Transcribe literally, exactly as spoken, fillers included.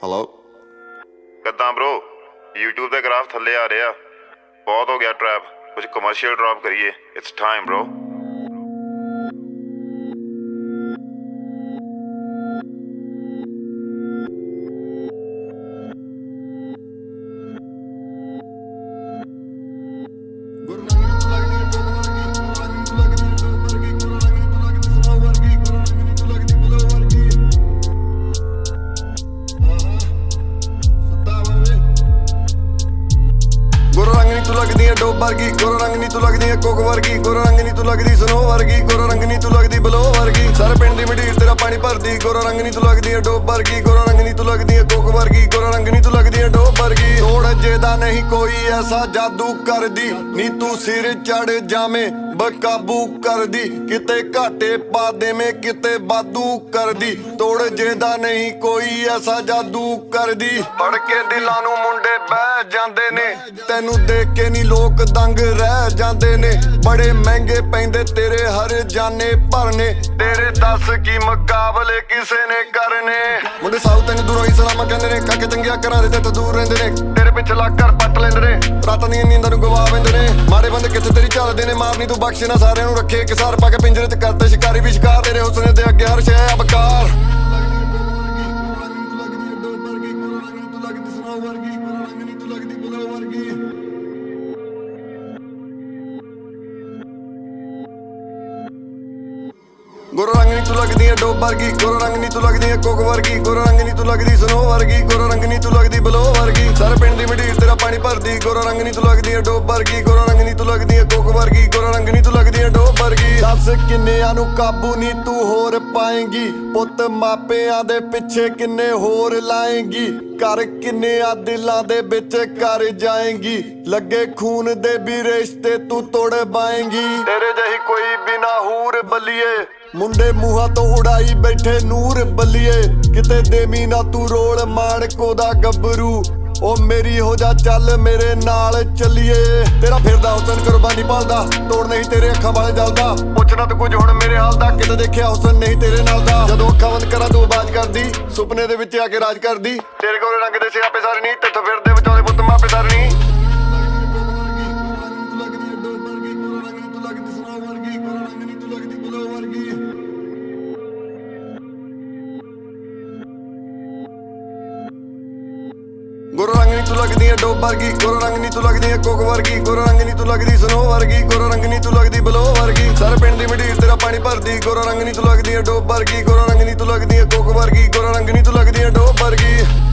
hello ਕਿੱਦਾਂ bro YouTube ਤੇ graph ਥੱਲੇ ਆ ਰਿਹਾ ਬਹੁਤ ਹੋ ਗਿਆ ਟਰੈਪ ਕੁਝ ਕਮਰਸ਼ੀਅਲ ਡ੍ਰੌਪ ਕਰੀਏ ਇਟਸ ਟਾਈਮ ਬ్రో ਤੂੰ ਲੱਗਦੀ ਐ ਡੋਬ ਵਰਗੀ ਗੋਰਾ ਰੰਗ ਨੀ ਤੂੰ ਲੱਗਦੀ ਐ ਕੋਕ ਵਰਗੀ ਗੋਰਾ ਰੰਗ ਨੀ ਤੂੰ ਲੱਗਦੀ ਸਨੋ ਵਰਗੀ ਗੋਰਾ ਰੰਗ ਨੀ ਤੂੰ ਲੱਗਦੀ ਬਲੋ ਵਰਗੀ ਸਾਰੇ ਪਿੰਡ ਦੀ ਮੰਡੀਰ ਤੇਰਾ ਪਾਣੀ ਭਰਦੀ ਗੋਰਾ ਰੰਗ ਨੀ ਤੂੰ ਲੱਗਦੀ ਐ ਡੋਬ ਵਰਗੀ ਗੋਰਾ ਰੰਗ ਨੀ ਤੂੰ ਲੱਗਦੀ ਐ ਕੋਕ ਵਰਗੀ ਗੋਰਾ ਰੰਗ ਨੀ ਤੂੰ ਲੱਗਦੀ ਐ ਡੋਬ ਵਰਗੀ ਤੋੜ ਜਿਹਦਾ ਨਹੀਂ ਕੋਈ ਐਸਾ ਜਾਦੂ ਕਰਦੀ ਨੀ ਤੂੰ ਸਿਰ ਚੜ ਜਾਵੇਂ ਬਕਾਬੂ ਕਰਦੀ ਕਿਤੇ ਘਾਟੇ ਪਾ ਦੇਵੇਂ ਕਿਤੇ ਬਾਦੂ ਕਰਦੀ ਤੋੜ ਜਿਹਦਾ ਨਹੀਂ ਕੋਈ ਐਸਾ ਜਾਦੂ ਕਰਦੀ ਫੜ ਕੇ ਦਿਲਾਂ ਨੂੰ ਮੁੰਡੇ ਬਹਿ ਜਾਂਦੇ ਨੇ ਤੈਨੂੰ ਦੇਖ ਕੇ ਨੀ ਲੋਕ ਦੰਗ ਰਹਿ ਜਾਂਦੇ ਨੇ ਬੜੇ ਮਹਿੰਗੇ ਪੈਂਦੇ ਤੇਰੇ ਹਰ ਜਾਨੇ ਭਰਨੇ ਤੇਰੇ ਦੱਸ ਕੀ ਮੁਕਾਬਲੇ ਕਿਸੇ ਨੇ ਕਰਨੇ ਮੁੰਡੇ ਸਾਊ ਤੈਨੂੰ ਦੂਰੋਂ ਹੀ ਸਲਾਮਾਂ ਕਹਿੰਦੇ ਨੇ ਕਾਕੇ ਚੰਗਿਆ ਘਰਾਂ ਦੇ ਤੇ ਦੂਰ ਰਹਿੰਦੇ ਨੇ ਤੇਰੇ ਪਿੱਛੇ ਲੱਗ ਘਰ ਪੱਟ ਲੈਂਦੇ ਨੇ ਰਾਤਾਂ ਦੀਆਂ ਨੀਂਦਾਂ ਨੂੰ ਗਵਾ ਲੈਂਦੇ ਨੇ ਮਾੜੇ ਬੰਦੇ ਕਿੱਥੇ ਤੇਰੀ ਚੱਲਦੇ ਨੇ ਮਾਰਨੀ ਤੂੰ ਬਖਸ਼ੇ ਨਾ ਸਾਰਿਆਂ ਨੂੰ ਰੱਖੇ ਕਿਸਾਰ ਪਾ ਕੇ ਪਿੰਜਰੇ ਚ ਕਰਦੇ ਸ਼ਿਕਾਰੀ ਵੀ ਸ਼ਿਕਾਰ ਤੇਰੇ ਹੁਸਨ ਦੇ ਅੱਗੇ ਹਰ ਸ਼ੈ ਅਬਕਾਰ ਗੋਰਾ ਰੰਗ ਨੀ ਤੂੰ ਲੱਗਦੀ ਐ ਡੋਬ ਵਰਗੀ ਗੋਰਾ ਰੰਗ ਨੀ ਤੂੰ ਲੱਗਦੀ ਐ ਕੋਕ ਵਰਗੀ ਗੋਰਾ ਰੰਗ ਨੀ ਤੂੰ ਲੱਗਦੀ ਸਨੋ ਵਰਗੀ ਗੋਰਾ ਰੰਗ ਨੀ ਤੂੰ ਲੱਗਦੀ ਬਲੋ ਵਰਗੀ ਸਾਰੇ ਪਿੰਡ ਦੀ ਮੰਡੀਰ ਤੇਰਾ ਪਾਣੀ ਭਰਦੀ ਗੋਰਾ ਰੰਗ ਨੀ ਤੂੰ ਲੱਗਦੀ ਐ ਡੋਬ ਵਰਗੀ ਗੋਰਾ ਰੰਗ ਨੀ ਤੂੰ ਲੱਗਦੀ ਐ ਕੋਕ ਵਰਗੀ ਗੋਰਾ ਰੰਗ ਨੀ ਤੂੰ ਲੱਗਦੀ ਐ ਡੋਬ ਵਰਗੀ ਦੱਸ ਕਿੰਨਿਆਂ ਨੂੰ ਕਾਬੂ ਨੀ ਤੂੰ ਹੋਰ ਪਾਏਂਗੀ ਪੁੱਤ ਮਾਪਿਆਂ ਦੇ ਪਿੱਛੇ ਕਿੰਨੇ ਹੋਰ ਲਾਏਂਗੀ ਘਰ ਕਿੰਨਿਆਂ ਦਿਲਾਂ ਦੇ ਵਿੱਚ ਕਰ ਜਾਏਂਗੀ ਲੱਗੇ ਖੂਨ ਦੇ ਵੀ ਰਿਸ਼ਤੇ ਤੂੰ ਤੋੜ ਬਾਏਂਗੀ ਤੇਰੇ ਜਿਹੀ ਕੋਈ ਬਿਨਾ ਹੂਰ ਬੱਲੀਏ ਮੁੰਡੇ ਮੂੰਹਾਂ ਤੋਂ ਉਡਾਈ ਬੈਠੇ ਨੂਰ ਬੱਲੀਏ ਕਿਤੇ ਦੇਵੀ ਨਾ ਤੂੰ ਰੋਲ ਮਾਣਕੋ ਦਾ ਗੱਭਰੂ ਉਹ ਮੇਰੀ ਹੋ ਜਾ ਚੱਲ ਮੇਰੇ ਨਾਲ ਚੱਲੀਏ ਤੇਰਾ ਫਿਰਦਾ ਹੁਸਨ ਕੁਰਬਾਨੀ ਪਾਲਦਾ ਤੋੜ ਨਹੀਂ ਤੇਰੇ ਅੱਖਾਂ ਵਾਲੇ ਜਲਦਾ ਪੁੱਛਣਾ ਤੇ ਕੁਝ ਹੁਣ ਮੇਰੇ ਹਾਲ ਦਾ ਕਿਤੇ ਦੇਖਿਆ ਹੁਸਨ ਨਹੀਂ ਤੇਰੇ ਨਾਲ ਦਾ ਜਦੋਂ ਅੱਖਾਂ ਬੰਦ ਕਰਾਂ ਤੂੰ ਆਵਾਜ਼ ਕਰਦੀ ਸੁਪਨੇ ਦੇ ਵਿੱਚ ਆ ਕੇ ਰਾਜ ਕਰਦੀ ਤੇਰੇ ਗੋਰੇ ਰੰਗ ਦੇ ਸਿਆਪੇ ਸਾਰੇ ਨਹੀਂ ਤੇਥੋਂ ਫਿਰਦੇ ਵਿਚਾਲੇ ਪੁੱਤ ਮਾਪੇ ਸਾਰੇ ਨਹੀਂ ਗੋਰਾ ਰੰਗ ਨੀ ਤੂੰ ਲੱਗਦੀ ਐ ਡੋਬ ਵਰਗੀ ਗੋਰਾ ਰੰਗ ਨੀ ਤੂੰ ਲੱਗਦੀ ਐ ਕੋਕ ਵਰਗੀ ਗੋਰਾ ਰੰਗ ਨੀ ਤੂੰ ਲੱਗਦੀ ਸਨੋ ਵਰਗੀ ਗੋਰਾ ਰੰਗ ਨੀ ਤੂੰ ਲੱਗਦੀ ਬਲੋ ਵਰਗੀ ਸਾਰੇ ਪਿੰਡ ਦੀ ਮੰਡੀਰ ਤੇਰਾ ਪਾਣੀ ਭਰਦੀ ਗੋਰਾ ਰੰਗ ਨੀ ਤੂੰ ਲੱਗਦੀ ਐ ਡੋਬ ਵਰਗੀ ਗੋਰਾ ਰੰਗ ਨੀ ਤੂੰ ਲੱਗਦੀ ਐ ਕੋਕ ਵਰਗੀ ਗੋਰਾ ਰੰਗ ਨੀ ਤੂੰ ਲੱਗਦੀ ਐ ਡੋਬ ਵਰਗੀ